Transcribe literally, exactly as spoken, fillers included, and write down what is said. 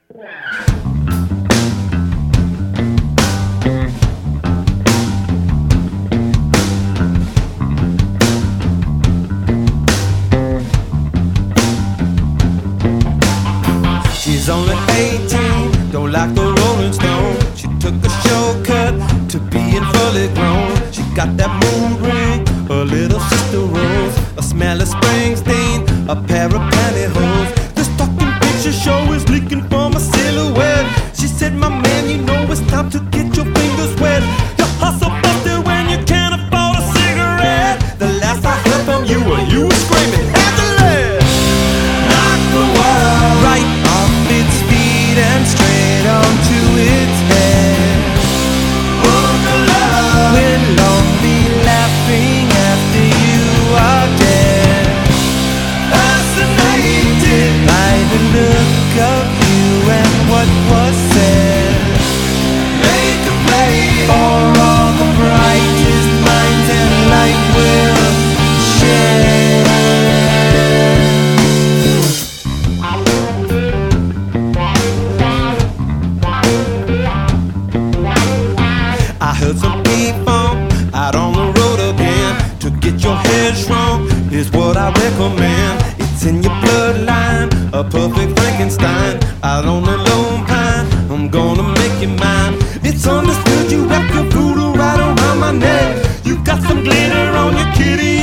She's only eighteen, don't like the Rolling Stone. She took a shortcut to being fully grown. She got that moon ring, her little sister Rose, a smell of Springsteen, a pair of pantyhose. This talking picture show is leaking from a silhouette. She said, my man, you know it's time to get your fingers wet. You hustle busted when you can't afford a cigarette. The last I heard from you, you were screaming, have the lead. Knock the world right off its feet and straight onto its head. Boogaloo, we'll all be laughing after you are dead. Fascinated by the look of you and what was said. Make a play for all the brightest minds and light will share. I heard some P-Funk out on the road again. To get your head shrunk, here's what I recommend. It's in your bloodline, a perfect Frankenstein. Out on the Lone Pine, I'm gonna make you mine. It's understood you wrap your voodoo right around my neck. You got some glitter on your kitty